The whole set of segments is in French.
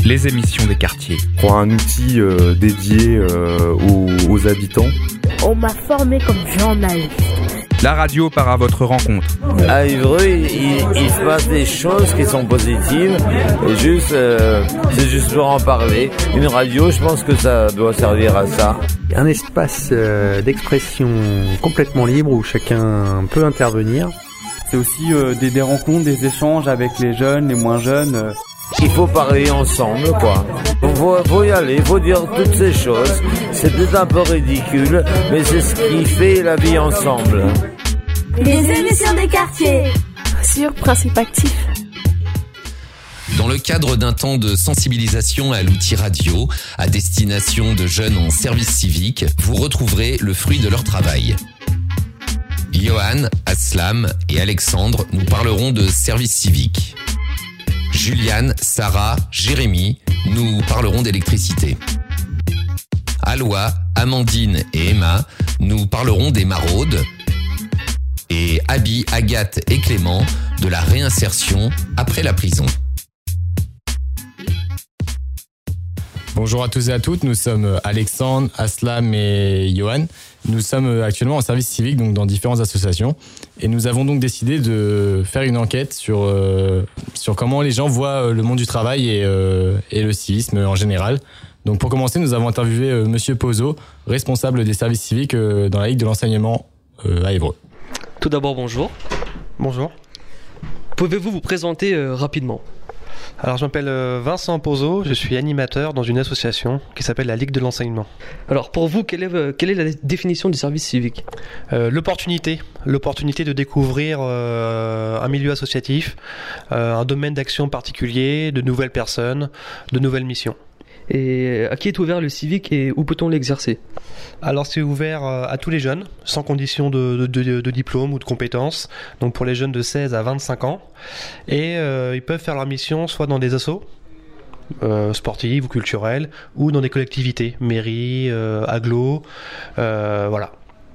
les émissions des quartiers. Pour un outil dédié aux habitants. On m'a formé comme journaliste. La radio part à votre rencontre. À Évreux, il se passe des choses qui sont positives et c'est juste pour en parler. Une radio, je pense que ça doit servir à ça. Un espace d'expression complètement libre où chacun peut intervenir. C'est aussi des rencontres, des échanges avec les jeunes, les moins jeunes. Il faut parler ensemble, quoi. Faut y aller, faut dire toutes ces choses. C'est peut-être un peu ridicule, mais c'est ce qui fait la vie ensemble. Les émissions des quartiers sur Principe Actif. Dans le cadre d'un temps de sensibilisation à l'outil radio, à destination de jeunes en service civique, vous retrouverez le fruit de leur travail. Johan, Aslam et Alexandre nous parleront de service civique. Juliane, Sarah, Jérémy nous parleront d'électricité. Alois, Amandine et Emma nous parleront des maraudes. Et Abby, Agathe et Clément de la réinsertion après la prison. Bonjour à tous et à toutes, nous sommes Alexandre, Aslam et Johan. Nous sommes actuellement en service civique, donc dans différentes associations. Et nous avons donc décidé de faire une enquête sur comment les gens voient le monde du travail et le civisme en général. Donc pour commencer, nous avons interviewé Monsieur Pozo, responsable des services civiques dans la Ligue de l'enseignement à Évreux. Tout d'abord, bonjour. Bonjour. Pouvez-vous vous présenter rapidement ? Alors, je m'appelle Vincent Pozo, je suis animateur dans une association qui s'appelle la Ligue de l'enseignement. Alors, pour vous, quelle est la définition du service civique ? L'opportunité de découvrir un milieu associatif, un domaine d'action particulier, de nouvelles personnes, de nouvelles missions. Et à qui est ouvert le civique et où peut-on l'exercer ? Alors c'est ouvert à tous les jeunes, sans condition de diplôme ou de compétences, donc pour les jeunes de 16 à 25 ans. Et ils peuvent faire leur mission soit dans des assos sportives ou culturelles, ou dans des collectivités, mairies, agglos, voilà.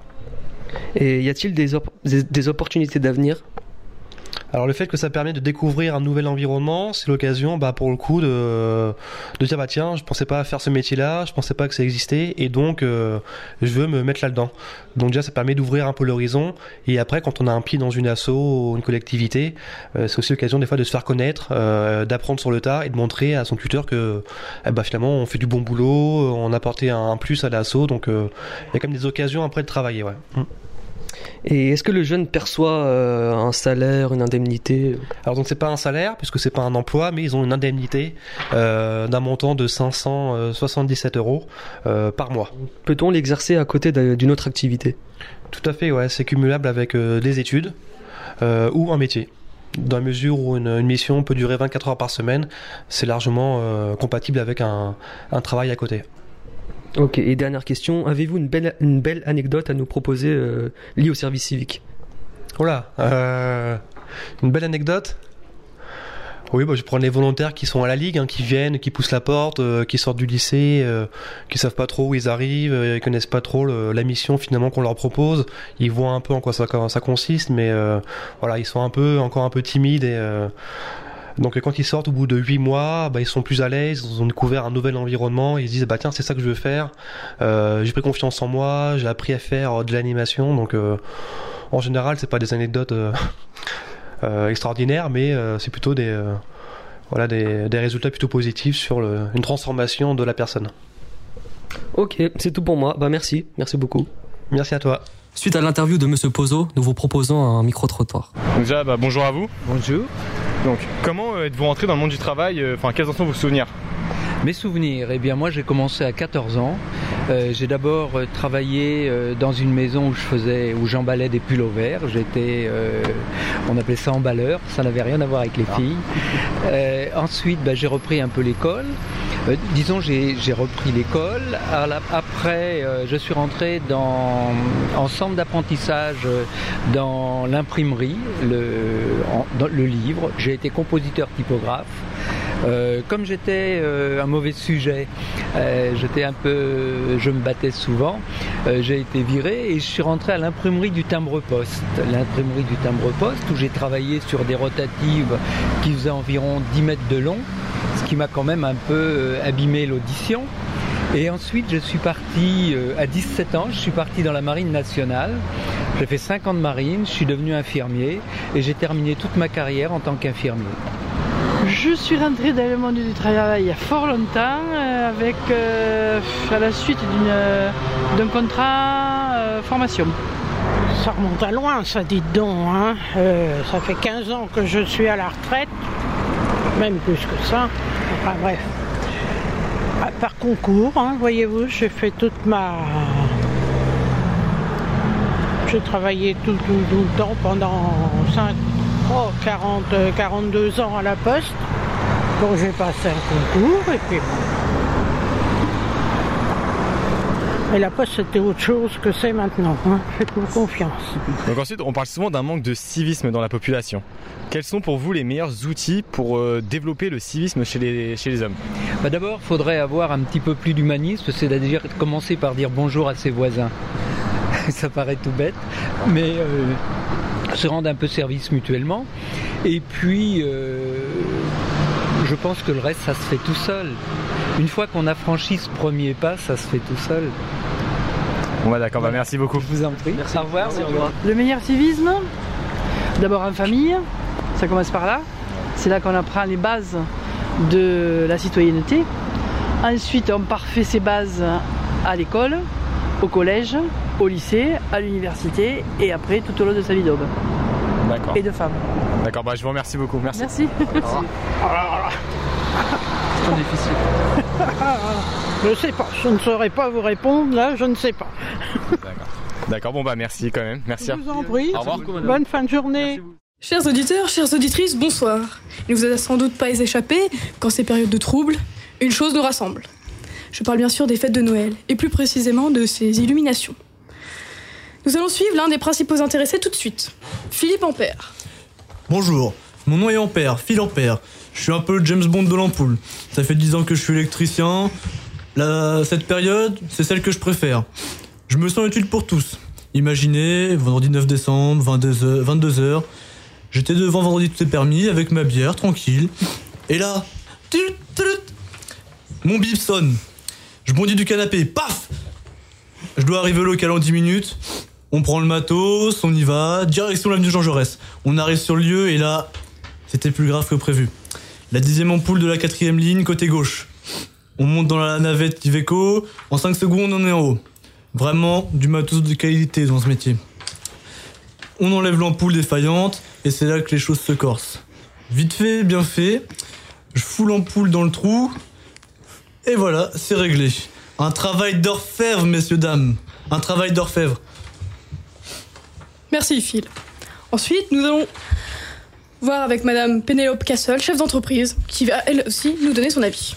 Et y a-t-il des opportunités d'avenir ? Alors le fait que ça permet de découvrir un nouvel environnement, c'est l'occasion pour le coup de dire tiens, je pensais pas faire ce métier-là, je pensais pas que ça existait et donc je veux me mettre là-dedans. Donc déjà ça permet d'ouvrir un peu l'horizon et après quand on a un pied dans une asso ou une collectivité, c'est aussi l'occasion des fois de se faire connaître, d'apprendre sur le tas et de montrer à son tuteur que finalement on fait du bon boulot, on a apporté un plus à l'asso, donc il y a quand même des occasions après de travailler. Ouais. Et est-ce que le jeune perçoit un salaire, une indemnité ? Alors donc c'est pas un salaire puisque c'est pas un emploi, mais ils ont une indemnité d'un montant de 577 € par mois. Peut-on l'exercer à côté d'une autre activité ? Tout à fait, ouais, c'est cumulable avec des études ou un métier. Dans la mesure où une mission peut durer 24 heures par semaine, c'est largement compatible avec un travail à côté. Ok, et dernière question, avez-vous une belle anecdote à nous proposer liée au service civique ? Une belle anecdote ? Oui, je prends les volontaires qui sont à la Ligue, qui viennent, qui poussent la porte, qui sortent du lycée, qui savent pas trop où ils arrivent, ils connaissent pas trop la mission finalement qu'on leur propose. Ils voient un peu en quoi ça consiste, mais ils sont encore un peu timides et... Donc quand ils sortent au bout de 8 mois, ils sont plus à l'aise, ils ont découvert un nouvel environnement, ils se disent tiens c'est ça que je veux faire, j'ai pris confiance en moi, j'ai appris à faire de l'animation, donc en général c'est pas des anecdotes extraordinaires, mais c'est plutôt des résultats plutôt positifs sur une transformation de la personne. Ok, c'est tout pour moi, merci beaucoup. Merci à toi. Suite à l'interview de Monsieur Pozo, nous vous proposons un micro-trottoir. Déjà, bonjour à vous. Bonjour. Donc, comment êtes-vous rentré dans le monde du travail ? Quels en sont vos souvenirs ? Mes souvenirs, moi j'ai commencé à 14 ans. J'ai d'abord travaillé dans une maison où j'emballais des pullovers. J'étais, on appelait ça emballeur, ça n'avait rien à voir avec les filles. Ensuite, j'ai repris un peu l'école. J'ai repris l'école. Après, je suis rentré en centre d'apprentissage dans l'imprimerie, dans le livre. J'ai été compositeur typographe. Comme j'étais un mauvais sujet, je me battais souvent, j'ai été viré et je suis rentré à l'imprimerie du timbre-poste. L'imprimerie du timbre-poste où j'ai travaillé sur des rotatives qui faisaient environ 10 mètres de long, ce qui m'a quand même un peu abîmé l'audition. Et ensuite, je suis parti, à 17 ans, je suis parti dans la marine nationale. J'ai fait 5 ans de marine, je suis devenu infirmier et j'ai terminé toute ma carrière en tant qu'infirmier. Je suis rentré dans le monde du travail il y a fort longtemps, avec à la suite d'un contrat formation. Ça remonte à loin, ça, dites donc. Hein. Ça fait 15 ans que je suis à la retraite, même plus que ça. Enfin bref. Par concours, hein, voyez-vous, j'ai fait toute ma... J'ai travaillé tout le temps pendant 42 ans à la Poste. Donc j'ai passé un concours et puis bon. Et la Poste, c'était autre chose que c'est maintenant, hein. Faites-moi confiance. Donc ensuite, on parle souvent d'un manque de civisme dans la population. Quels sont pour vous les meilleurs outils pour développer le civisme chez les hommes ? D'abord, il faudrait avoir un petit peu plus d'humanisme, c'est-à-dire commencer par dire bonjour à ses voisins. Ça paraît tout bête, mais se rendre un peu service mutuellement. Et puis, je pense que le reste, ça se fait tout seul. Une fois qu'on a franchi ce premier pas, ça se fait tout seul. Bon d'accord, merci beaucoup. Je vous en prie. Merci. Au revoir. Le meilleur civisme, d'abord en famille, ça commence par là. C'est là qu'on apprend les bases de la citoyenneté. Ensuite, on parfait ces bases à l'école, au collège, au lycée, à l'université et après tout au long de sa vie d'homme. D'accord. Et de femme. D'accord, je vous remercie beaucoup. Merci. Merci. C'est trop difficile. Je sais pas, je ne saurais pas vous répondre, là, je ne sais pas. D'accord, merci quand même. Merci. Je vous en prie. Au revoir. Bonne fin de journée. Chers auditeurs, chères auditrices, bonsoir. Il ne vous a sans doute pas échappé qu'en ces périodes de troubles, une chose nous rassemble. Je parle bien sûr des fêtes de Noël, et plus précisément de ces illuminations. Nous allons suivre l'un des principaux intéressés tout de suite, Philippe Ampère. Bonjour, mon nom est Ampère, Phil Ampère. Je suis un peu le James Bond de l'ampoule. Ça fait 10 ans que je suis électricien. Cette période, c'est celle que je préfère. Je me sens utile pour tous. Imaginez, vendredi 9 décembre, 22h, j'étais devant Vendredi Tout est permis avec ma bière, tranquille. Et là, mon bip sonne. Je bondis du canapé, paf! Je dois arriver au local en 10 minutes. On prend le matos, on y va, direction l'avenue Jean Jaurès. On arrive sur le lieu et là, c'était plus grave que prévu. La 10e ampoule de la 4e ligne, côté gauche. On monte dans la navette Iveco, en 5 secondes on est en haut. Vraiment du matos de qualité dans ce métier. On enlève l'ampoule défaillante et c'est là que les choses se corsent. Vite fait, bien fait, je fous l'ampoule dans le trou et voilà, c'est réglé. Un travail d'orfèvre, messieurs, dames. Un travail d'orfèvre. Merci Phil. Ensuite, nous allons voir avec Madame Pénélope Cassel, chef d'entreprise, qui va elle aussi nous donner son avis.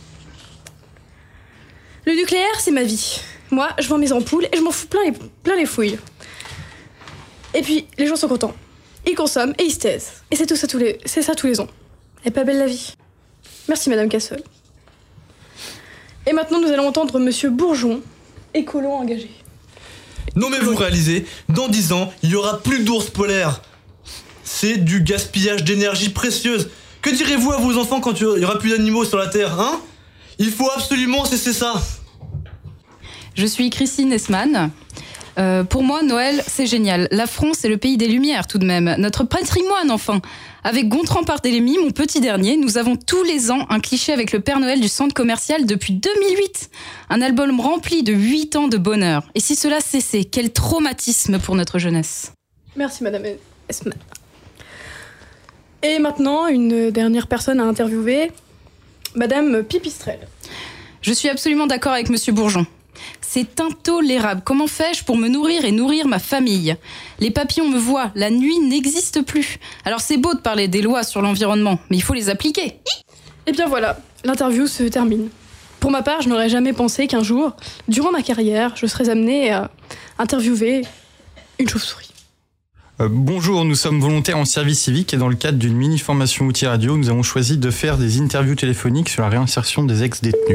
Le nucléaire, c'est ma vie. Moi, je vends mes ampoules et je m'en fous plein les fouilles. Et puis, les gens sont contents. Ils consomment et ils se taisent. Et c'est ça tous les ans. Elle est pas belle la vie. Merci Madame Cassel. Et maintenant, nous allons entendre Monsieur Bourgeon, écolo engagé. Non mais vous réalisez, dans 10 ans, il y aura plus d'ours polaires. C'est du gaspillage d'énergie précieuse. Que direz-vous à vos enfants quand il y aura plus d'animaux sur la Terre, hein? Il faut absolument cesser ça. Je suis Christine Esman. Pour moi, Noël, c'est génial. La France est le pays des Lumières, tout de même. Notre patrimoine, enfin. Avec Gontran Barthélemy, mon petit dernier, nous avons tous les ans un cliché avec le Père Noël du centre commercial depuis 2008. Un album rempli de 8 ans de bonheur. Et si cela cessait, quel traumatisme pour notre jeunesse. Merci Madame Esman. Et maintenant, une dernière personne à interviewer, Madame Pipistrel. Je suis absolument d'accord avec Monsieur Bourgeon. C'est intolérable. Comment fais-je pour me nourrir et nourrir ma famille? Les papillons me voient, la nuit n'existe plus. Alors c'est beau de parler des lois sur l'environnement, mais il faut les appliquer. Et bien voilà, l'interview se termine. Pour ma part, je n'aurais jamais pensé qu'un jour, durant ma carrière, je serais amenée à interviewer une chauve-souris. Bonjour, nous sommes volontaires en service civique et dans le cadre d'une mini-formation outil radio, nous avons choisi de faire des interviews téléphoniques sur la réinsertion des ex-détenus.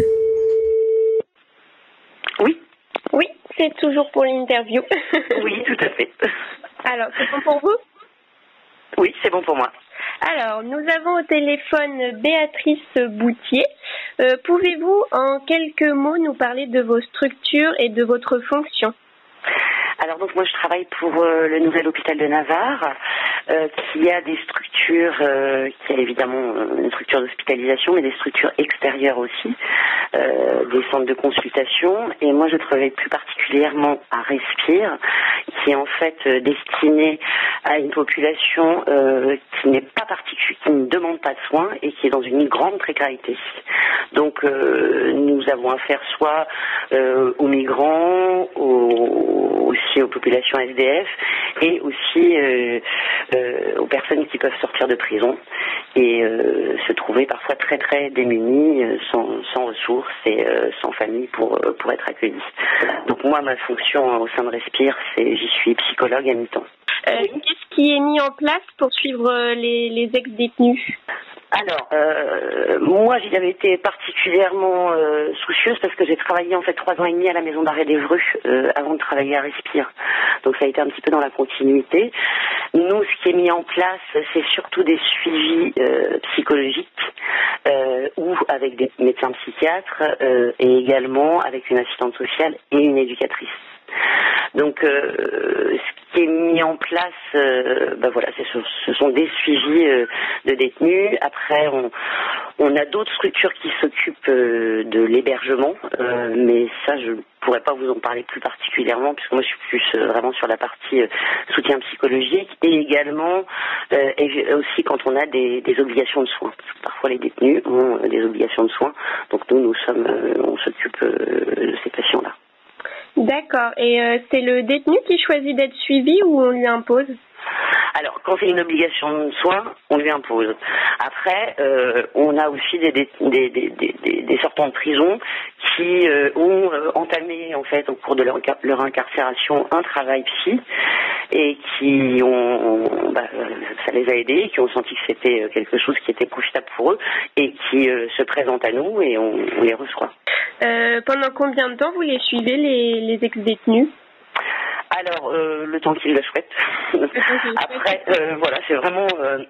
Oui, c'est toujours pour l'interview. Oui, tout à fait. Alors, c'est bon pour vous? Oui, c'est bon pour moi. Alors, nous avons au téléphone Béatrice Boutier. Pouvez-vous, en quelques mots, nous parler de vos structures et de votre fonction ? Alors donc moi je travaille pour le nouvel hôpital de Navarre qui a des structures, qui a évidemment une structure d'hospitalisation mais des structures extérieures aussi, des centres de consultation, et moi je travaille plus particulièrement à Respire qui est en fait destiné à une population qui n'est pas particulière, qui ne demande pas de soins et qui est dans une grande précarité. Donc nous avons affaire soit aux migrants, aussi aux populations SDF et aussi aux personnes qui peuvent sortir de prison et se trouver parfois très très démunies, sans ressources et sans famille pour être accueillies. Donc moi, ma fonction au sein de Respire, j'y suis psychologue à mi-temps. Qu'est-ce qui est mis en place pour suivre les ex-détenus ? Alors, moi, j'y avais été particulièrement soucieuse parce que j'ai travaillé en fait 3 ans et demi à la maison d'arrêt d'Evreux avant de travailler à Respire. Donc ça a été un petit peu dans la continuité. Nous, ce qui est mis en place, c'est surtout des suivis psychologiques ou avec des médecins psychiatres et également avec une assistante sociale et une éducatrice. Donc, ce qui est mis en place, voilà, ce sont des suivis de détenus. Après, on a d'autres structures qui s'occupent de l'hébergement, mais ça, je pourrais pas vous en parler plus particulièrement, puisque moi, je suis plus vraiment sur la partie soutien psychologique et également et aussi quand on a des obligations de soins. Parce que parfois, les détenus ont des obligations de soins. Donc, on s'occupe de ces patients-là. D'accord. Et c'est le détenu qui choisit d'être suivi ou on lui impose ? Alors, quand c'est une obligation de soins, on lui impose. Après, on a aussi des sortants de prison qui ont entamé, en fait, au cours de leur incarcération, un travail psy et qui ont, ça les a aidés, qui ont senti que c'était quelque chose qui était profitable pour eux et qui se présentent à nous et on les reçoit. Pendant combien de temps vous les suivez, les ex-détenus ? Alors, le temps qu'ils le souhaitent. Après, voilà, c'est vraiment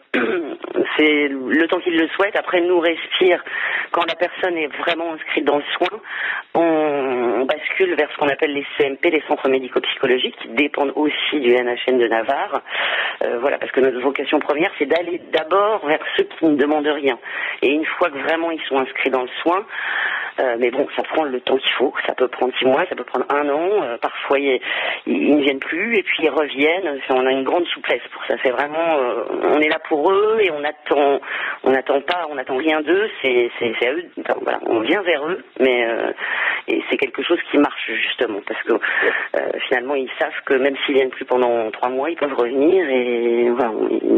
c'est le temps qu'ils le souhaitent. Après, nous, Respire, quand la personne est vraiment inscrite dans le soin, on bascule vers ce qu'on appelle les CMP, les centres médico-psychologiques, qui dépendent aussi du NHN de Navarre. Voilà, parce que notre vocation première, c'est d'aller d'abord vers ceux qui ne demandent rien. Et une fois que vraiment ils sont inscrits dans le soin, mais bon, ça prend le temps qu'il faut. Ça peut prendre 6 mois, ça peut prendre 1 an. Parfois, ils ne viennent plus et puis ils reviennent. On a une grande souplesse pour ça. C'est vraiment, on est là pour eux et on n'attend rien d'eux. C'est à eux. Enfin, voilà, on vient vers eux, mais et c'est quelque chose qui marche justement parce que finalement, ils savent que même s'ils viennent plus pendant 3 mois, ils peuvent revenir et voilà,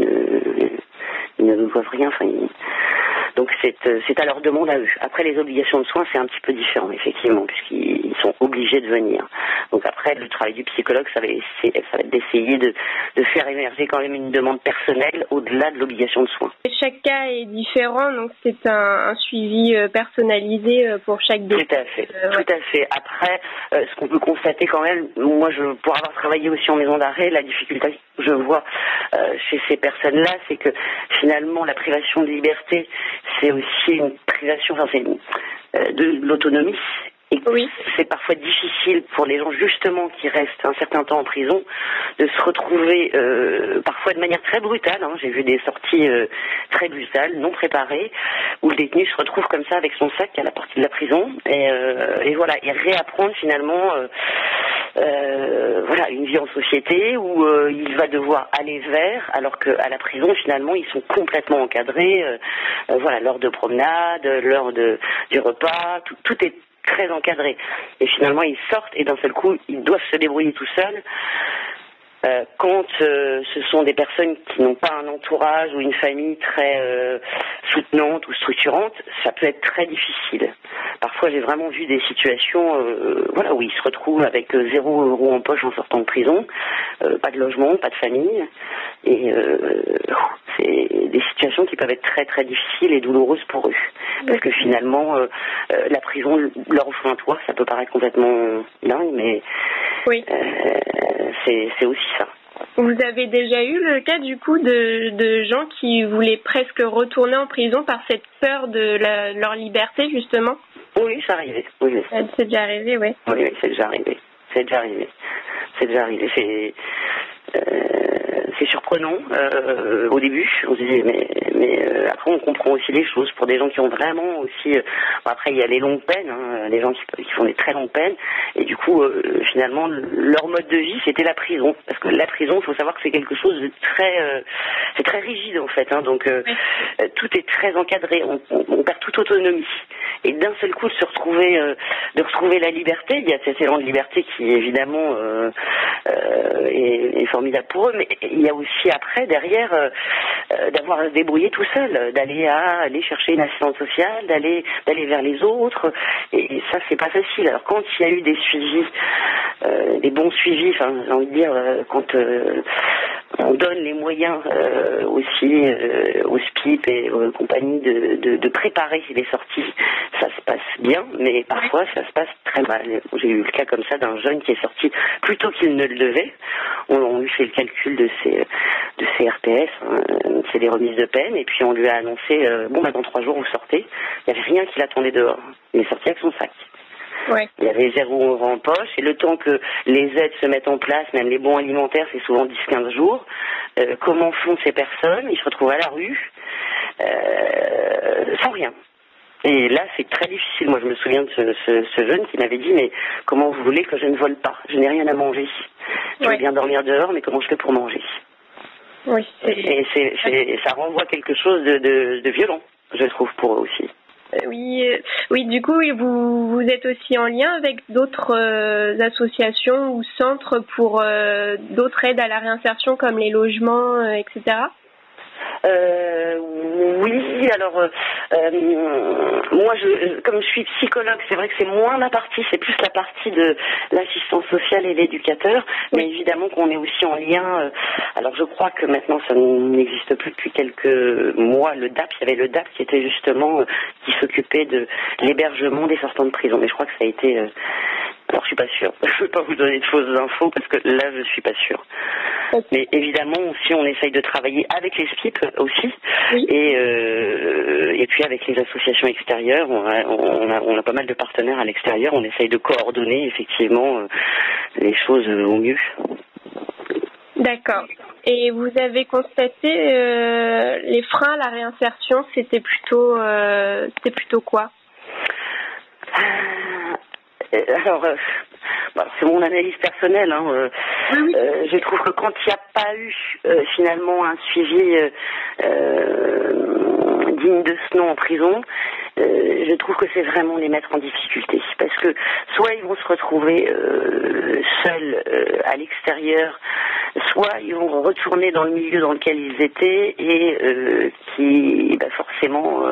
ils ne nous doivent rien. Enfin, donc c'est à leur demande à eux. Après, les obligations de soins, c'est un petit peu différent, effectivement, puisqu'ils sont obligés de venir. Donc après, le travail du psychologue, ça va être d'essayer de faire émerger quand même une demande personnelle au-delà de l'obligation de soins. Chaque cas est différent, donc c'est un suivi personnalisé pour chaque détenu. Tout à fait, tout à fait. Après, ce qu'on peut constater quand même, moi, pour avoir travaillé aussi en maison d'arrêt, la difficulté que je vois chez ces personnes-là, c'est que finalement, la privation de liberté, c'est aussi une privation, de l'autonomie. Et c'est parfois difficile pour les gens justement qui restent un certain temps en prison de se retrouver parfois de manière très brutale. J'ai vu des sorties très brutales, non préparées, où le détenu se retrouve comme ça avec son sac à la portée de la prison et voilà, et réapprendre finalement une vie en société où il va devoir aller vers, alors qu'à la prison finalement ils sont complètement encadrés. L'heure de promenade, l'heure du repas, tout est très encadré. Et finalement, ils sortent et d'un seul coup, ils doivent se débrouiller tout seuls. Quand ce sont des personnes qui n'ont pas un entourage ou une famille très soutenante ou structurante, ça peut être très difficile. Parfois, j'ai vraiment vu des situations où ils se retrouvent avec 0 € en poche en sortant de prison, pas de logement, pas de famille. Et c'est des situations qui peuvent être très très difficiles et douloureuses pour eux. Parce que finalement, la prison leur offre un toit, ça peut paraître complètement dingue, mais c'est aussi ça. Vous avez déjà eu le cas du coup de gens qui voulaient presque retourner en prison par cette peur de leur liberté justement? Oui, c'est arrivé. Oui. C'est déjà arrivé, oui. Oui, c'est déjà arrivé. C'est surprenant au début. On se disait mais après on comprend aussi les choses pour des gens qui ont vraiment aussi. Après il y a les longues peines, les gens qui font des très longues peines et du coup finalement leur mode de vie c'était la prison parce que la prison il faut savoir que c'est quelque chose de très c'est très rigide en fait. Donc tout est très encadré, on perd toute autonomie et d'un seul coup de retrouver la liberté. Il y a cet élan de liberté qui évidemment est formidable pour eux, mais il y a aussi après derrière d'avoir à se débrouiller tout seul, d'aller chercher une assistante sociale, d'aller vers les autres, et ça c'est pas facile. Alors quand il y a eu des suivis, des bons suivis, j'ai envie de dire quand on donne les moyens aussi aux SPIP et aux compagnies de préparer les sorties, ça se passe bien, mais parfois ça se passe très mal. J'ai eu le cas comme ça d'un jeune qui est sorti plus tôt qu'il ne le devait. On lui fait le calcul de ses RPS, c'est des remises de peine, et puis on lui a annoncé dans 3 jours vous sortez. Il n'y avait rien qui l'attendait dehors. Il est sorti avec son sac. Ouais. Il y avait 0 € en poche, et le temps que les aides se mettent en place, même les bons alimentaires, c'est souvent 10-15 jours. Comment font ces personnes? Ils se retrouvent à la rue, sans rien. Et là, c'est très difficile. Moi, je me souviens de ce jeune qui m'avait dit, mais comment vous voulez que je ne vole pas? Je n'ai rien à manger. Je veux bien dormir dehors, mais comment je fais pour manger? Oui. Et ça renvoie quelque chose de violent, je trouve, pour eux aussi. Oui, du coup, vous êtes aussi en lien avec d'autres associations ou centres pour d'autres aides à la réinsertion comme les logements, etc. Oui, alors moi comme je suis psychologue, c'est vrai que c'est moins ma partie, c'est plus la partie de l'assistance sociale et l'éducateur, mais évidemment qu'on est aussi en lien. Alors je crois que maintenant ça n'existe plus depuis quelques mois, le DAP, il y avait le DAP qui était justement qui s'occupait de l'hébergement des sortants de prison, mais je crois que ça a été alors je suis pas sûre, je ne veux pas vous donner de fausses infos parce que là je suis pas sûre. Mais évidemment aussi on essaye de travailler avec les SPIP aussi, et puis avec les associations extérieures, on a pas mal de partenaires à l'extérieur, on essaye de coordonner effectivement les choses au mieux. D'accord. Et vous avez constaté les freins à la réinsertion, c'était plutôt quoi? Alors, c'est mon analyse personnelle. Je trouve que quand il n'y a pas eu finalement un suivi digne de ce nom en prison, je trouve que c'est vraiment les mettre en difficulté. Parce que soit ils vont se retrouver seuls à l'extérieur, soit ils vont retourner dans le milieu dans lequel ils étaient et qui forcément...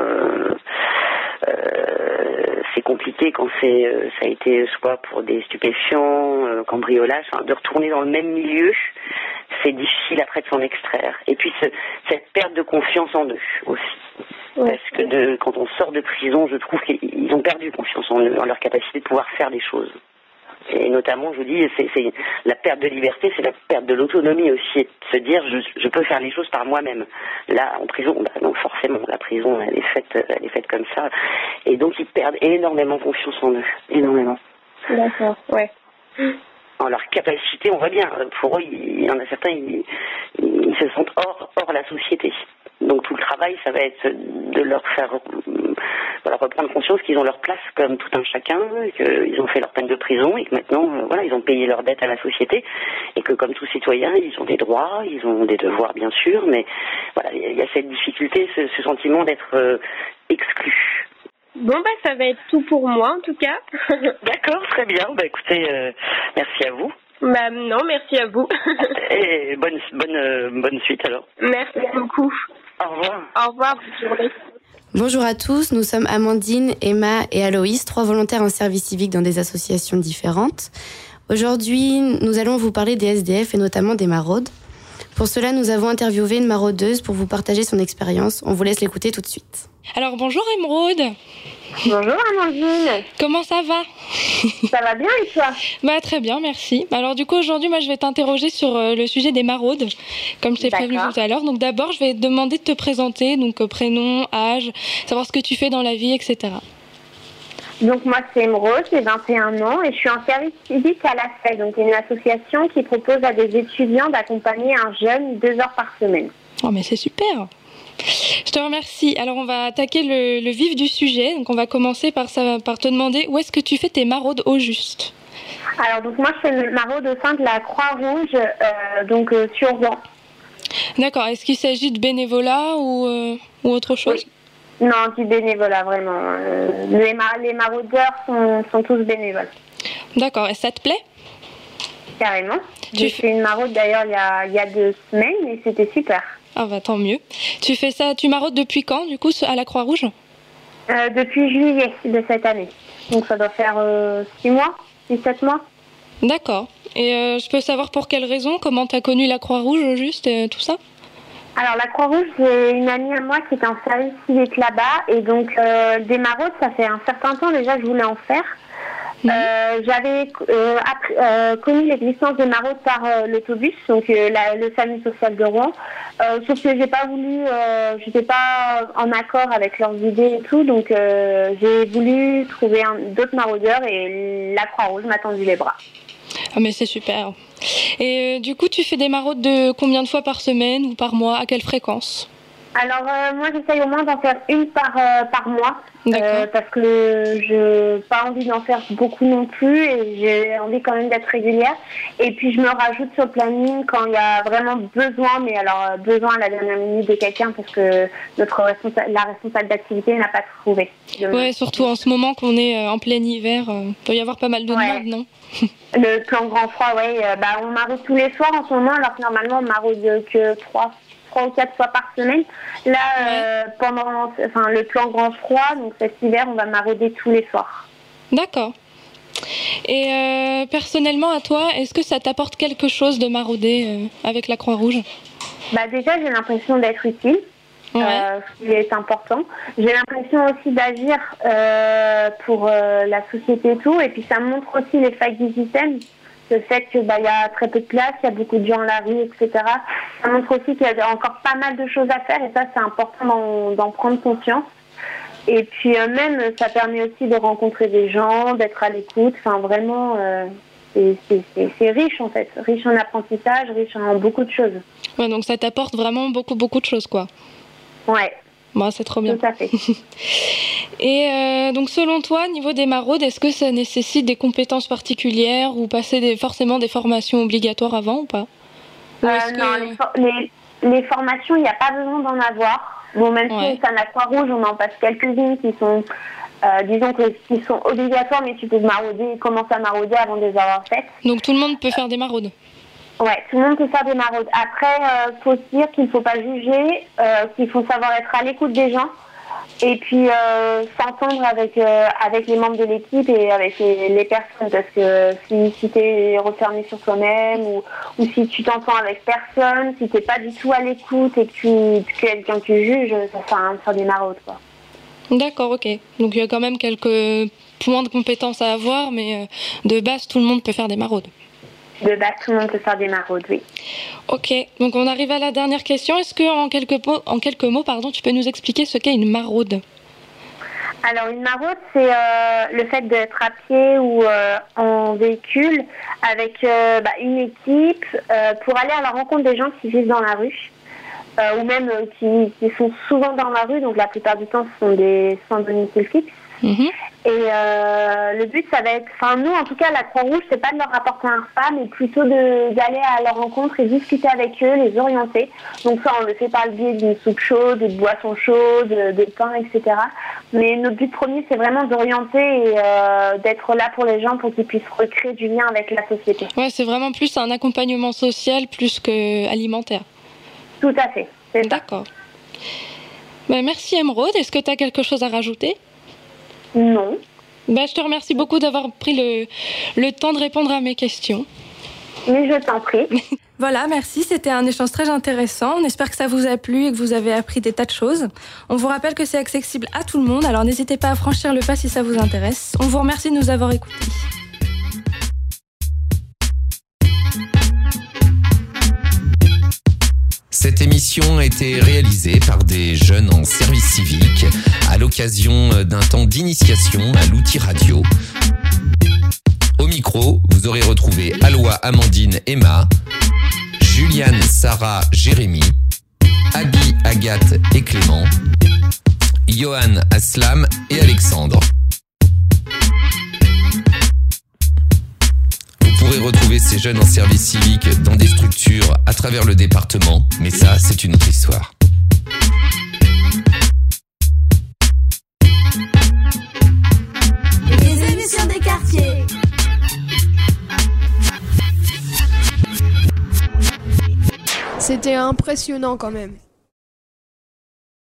c'est compliqué quand ça a été soit pour des stupéfiants, cambriolage, de retourner dans le même milieu, c'est difficile après de s'en extraire. Et puis cette perte de confiance en eux aussi. Parce que quand on sort de prison, je trouve qu'ils ont perdu confiance en eux, en leur capacité de pouvoir faire des choses. Et notamment, je vous dis, c'est la perte de liberté, c'est la perte de l'autonomie aussi, de se dire je peux faire les choses par moi-même. Là, en prison, non, forcément, la prison, elle est faite comme ça, et donc ils perdent énormément confiance en eux, énormément. D'accord, ouais. En leur capacité, on voit bien, pour eux, il y en a certains, ils se sentent hors la société. Donc tout le travail, ça va être de leur faire reprendre conscience qu'ils ont leur place comme tout un chacun, qu'ils ont fait leur peine de prison et que maintenant, ils ont payé leur dette à la société et que comme tout citoyen, ils ont des droits, ils ont des devoirs bien sûr, mais voilà, il y a cette difficulté, ce sentiment d'être exclu. Bon, ça va être tout pour moi en tout cas. D'accord, très bien. Écoutez, merci à vous. Non, merci à vous. Et bonne suite alors. Merci beaucoup. Au revoir. Au revoir, bonne journée. Bonjour à tous, nous sommes Amandine, Emma et Aloïs, 3 volontaires en service civique dans des associations différentes. Aujourd'hui, nous allons vous parler des SDF et notamment des maraudes. Pour cela, nous avons interviewé une maraudeuse pour vous partager son expérience. On vous laisse l'écouter tout de suite. Alors bonjour Émeraude. Bonjour Amandine. Comment ça va? Ça va bien et toi? Bah très bien, merci. Alors du coup aujourd'hui moi je vais t'interroger sur le sujet des maraudes, comme je t'ai prévenu tout à l'heure. Donc d'abord je vais te demander de te présenter, donc prénom, âge, savoir ce que tu fais dans la vie, etc. Donc moi c'est Emeraude, j'ai 21 ans et je suis en service civique à la FED, donc une association qui propose à des étudiants d'accompagner un jeune 2 heures par semaine. Oh mais c'est super. Je te remercie. Alors on va attaquer le vif du sujet. Donc on va commencer par te demander où est-ce que tu fais tes maraudes au juste. Alors donc moi je fais mes maraudes au sein de la Croix-Rouge, sur Rouen. D'accord. Est-ce qu'il s'agit de bénévolat ou autre chose? Oui. Non, du bénévolat vraiment. Les maraudeurs sont tous bénévoles. D'accord. Et ça te plaît? Carrément. J'ai fait une maraude d'ailleurs il y a 2 semaines et c'était super. Ah bah tant mieux. Tu fais ça, tu maraudes depuis quand du coup à la Croix-Rouge? Depuis juillet de cette année. Donc ça doit faire 6 mois, 7 mois. D'accord. Et je peux savoir pour quelle raison, comment tu as connu la Croix-Rouge au juste et tout ça? Alors la Croix-Rouge, j'ai une amie à moi qui est en service civique là-bas et donc des maraudes, ça fait un certain temps déjà que je voulais en faire. J'avais connu l'existence des maraudes par l'autobus, donc le SAMU social de Rouen. Sauf que j'ai pas voulu, j'étais pas en accord avec leurs idées et tout, donc j'ai voulu trouver d'autres maraudeurs et la Croix-Rouge m'a tendu les bras. Ah mais c'est super. Et du coup, tu fais des maraudes de combien de fois par semaine ou par mois? À quelle fréquence? Alors moi j'essaye au moins d'en faire une par mois parce que je n'ai pas envie d'en faire beaucoup non plus et j'ai envie quand même d'être régulière et puis je me rajoute sur le planning quand il y a vraiment besoin, mais alors besoin à la dernière minute de quelqu'un parce que la responsable d'activité n'a pas trouvé. Ouais, surtout en ce moment qu'on est en plein hiver, il peut y avoir pas mal de demandes, non? Le plan grand froid, on maraude tous les soirs en ce moment alors que normalement on maraude que 3 ou 4 fois par semaine. Là, pendant le plan grand froid, donc cet hiver, on va marauder tous les soirs. D'accord. Et personnellement, à toi, est-ce que ça t'apporte quelque chose de marauder avec la Croix-Rouge? Déjà, j'ai l'impression d'être utile, ce qui est important. J'ai l'impression aussi d'agir pour la société et tout, et puis ça montre aussi les failles du système. Le fait qu'il y a très peu de place, il y a beaucoup de gens à la rue, etc. Ça montre aussi qu'il y a encore pas mal de choses à faire et ça, c'est important d'en prendre conscience. Et puis même, ça permet aussi de rencontrer des gens, d'être à l'écoute. Enfin, vraiment, c'est riche en fait. Riche en apprentissage, riche en beaucoup de choses. Ouais, donc ça t'apporte vraiment beaucoup de choses, quoi. Ouais. Bon, c'est trop bien. Tout à fait. Et donc, selon toi, au niveau des maraudes, est-ce que ça nécessite des compétences particulières ou passer forcément des formations obligatoires avant ou pas? Non, les formations, il n'y a pas besoin d'en avoir. Bon, même si ça n'a Croix-Rouge, on en passe quelques-unes qui sont, qui sont obligatoires, mais tu peux commencer à marauder avant de les avoir faites. Donc, tout le monde peut faire des maraudes? Ouais, tout le monde peut faire des maraudes. Après, faut se dire qu'il ne faut pas juger, qu'il faut savoir être à l'écoute des gens et puis s'entendre avec les membres de l'équipe et avec les personnes. Parce que si tu es refermé sur toi-même ou si tu t'entends avec personne, si tu n'es pas du tout à l'écoute et que quelqu'un tu juges, ça sert à rien de faire des maraudes, quoi. D'accord, ok. Donc il y a quand même quelques points de compétences à avoir, mais de base, tout le monde peut faire des maraudes. De base, tout le monde peut faire des maraudes, oui. Ok, donc on arrive à la dernière question. Est-ce que en quelques mots, tu peux nous expliquer ce qu'est une maraude? Alors une maraude, c'est le fait d'être à pied ou en véhicule avec une équipe pour aller à la rencontre des gens qui vivent dans la rue ou même qui sont souvent dans la rue, donc la plupart du temps ce sont des sans domicile fixe. Mm-hmm. Et le but, ça va être, nous en tout cas, la Croix-Rouge, c'est pas de leur apporter un repas, mais plutôt d'aller à leur rencontre et discuter avec eux, les orienter. Donc ça, on le fait par le biais d'une soupe chaude, de boissons chaudes, de pain, etc. Mais notre but premier, c'est vraiment d'orienter et d'être là pour les gens pour qu'ils puissent recréer du lien avec la société. Ouais, c'est vraiment plus un accompagnement social plus qu'alimentaire. Tout à fait, c'est ça. D'accord. Merci Emeraude, est-ce que tu as quelque chose à rajouter? Non. Je te remercie beaucoup d'avoir pris le temps de répondre à mes questions. Mais je t'en prie. Voilà, merci. C'était un échange très intéressant. On espère que ça vous a plu et que vous avez appris des tas de choses. On vous rappelle que c'est accessible à tout le monde, alors n'hésitez pas à franchir le pas si ça vous intéresse. On vous remercie de nous avoir écoutés. Cette émission a été réalisée par des jeunes en service civique à l'occasion d'un temps d'initiation à l'outil radio. Au micro, vous aurez retrouvé Alois, Amandine, Emma, Juliane, Sarah, Jérémy, Adi, Agathe et Clément, Johan, Aslam et Alexandre. Vous pourrez retrouver ces jeunes en service civique dans des structures à travers le département, mais ça, c'est une autre histoire. Les émissions des quartiers. C'était impressionnant quand même.